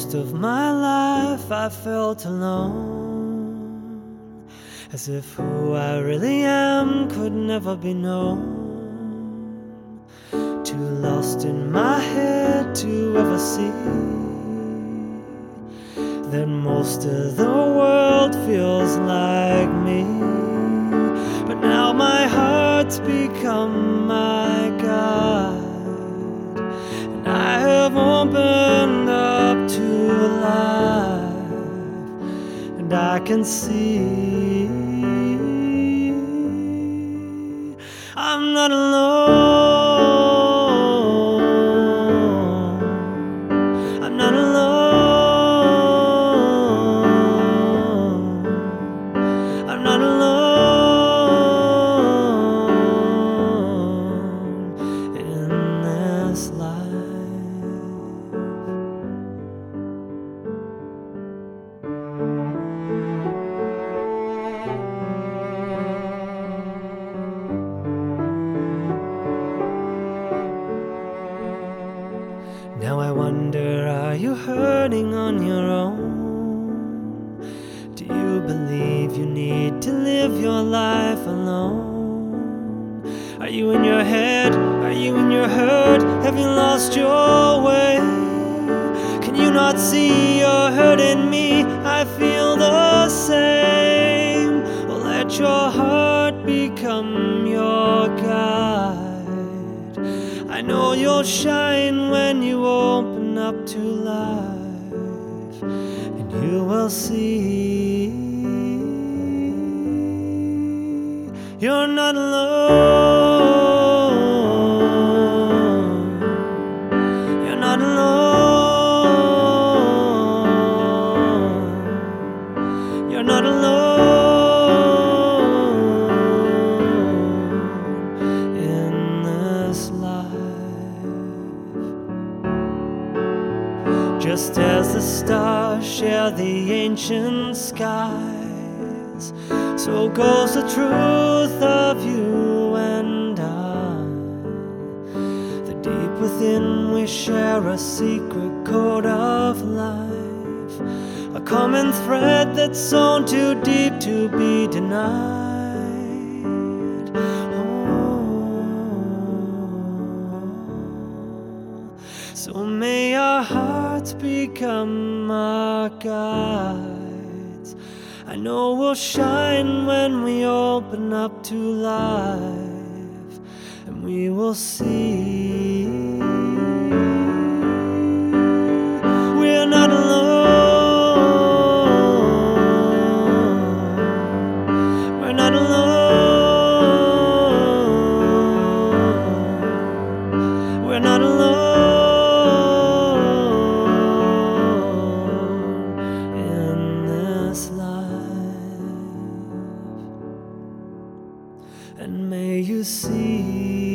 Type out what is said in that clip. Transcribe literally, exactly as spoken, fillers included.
most of my life I felt alone, as if who I really am could never be known. Too lost in my head to ever see that most of the world feels like me. But now my heart's become my guide, and I have opened up to life, and I can see I'm not alone. I'm not alone. I'm not alone in this life. Now I wonder, are you hurting on your own? Do you believe you need to live your life alone? Are you in your head? Are you in your hurt? Have you lost your way? Can you not see you're hurting me? I feel the same. Well, let your heart become your guide. I know you'll shine when you open up to life, and you will see you're not alone. You're not alone. You're not alone in this life. Just as the stars share the ancient skies, so goes the truth of you and I. The deep within we share a secret code of life, a common thread that's sewn too deep to be denied. Oh, so may our hearts become our guides. I know we'll shine when we open up to life, and we will see we're not alone. We're not alone. We're not alone in this life. And may you see